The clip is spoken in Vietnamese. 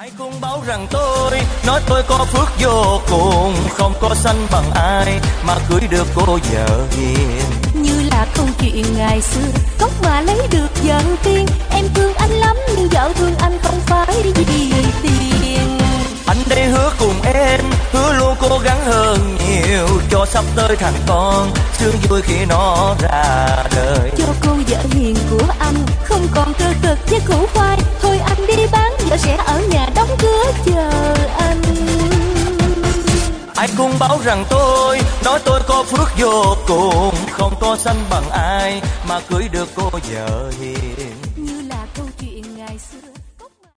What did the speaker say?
Hãy cùng báo rằng tôi nói tôi có phước vô cùng, không có sanh bằng ai mà cưới được cô vợ hiền. Như là câu chuyện ngày xưa, cốc mà lấy được vợ tiên. Em thương anh lắm nhưng vợ thương anh không phải vì tiền. Anh đây hứa cùng em, hứa luôn cố gắng hơn nhiều, cho sắp tới thằng con sướng vui khi nó ra đời. Cho cô vợ hiền của anh không còn cơ cực với củ khoai. Thôi anh đi bán, vợ sẽ ở nhà đóng cửa chờ anh. Hãy cùng báo rằng tôi nói tôi có phước vô cùng, không có sanh bằng ai mà cưới được cô vợ hiền.